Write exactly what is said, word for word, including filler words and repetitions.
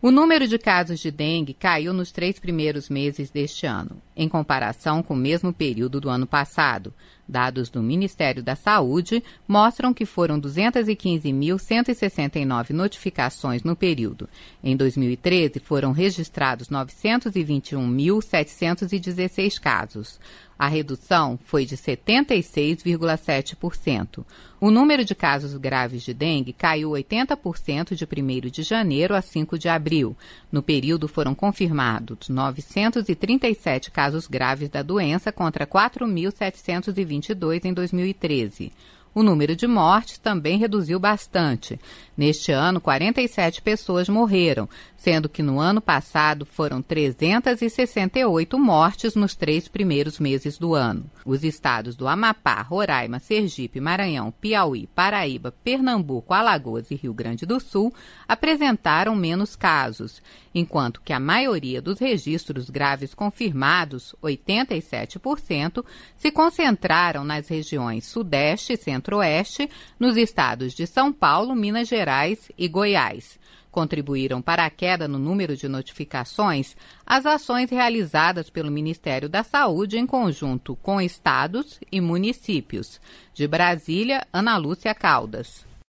O número de casos de dengue caiu nos três primeiros meses deste ano, em comparação com o mesmo período do ano passado. Dados do Ministério da Saúde mostram que foram duzentas e quinze mil cento e sessenta e nove notificações no período. Em dois mil e treze, foram registrados novecentos e vinte e um mil setecentos e dezesseis casos. A redução foi de setenta e seis vírgula sete por cento. O número de casos graves de dengue caiu oitenta por cento de primeiro de janeiro a cinco de abril. No período foram confirmados novecentos e trinta e sete casos graves da doença contra quatro mil setecentos e vinte e dois em dois mil e treze. O número de mortes também reduziu bastante. Neste ano, quarenta e sete pessoas morreram, sendo que no ano passado foram trezentas e sessenta e oito mortes nos três primeiros meses do ano. Os estados do Amapá, Roraima, Sergipe, Maranhão, Piauí, Paraíba, Pernambuco, Alagoas e Rio Grande do Sul apresentaram menos casos, enquanto que a maioria dos registros graves confirmados, oitenta e sete por cento, se concentraram nas regiões Sudeste e Centro-Oeste, nos estados de São Paulo, Minas Gerais e Goiás. Contribuíram para a queda no número de notificações as ações realizadas pelo Ministério da Saúde em conjunto com estados e municípios. De Brasília, Ana Lúcia Caldas.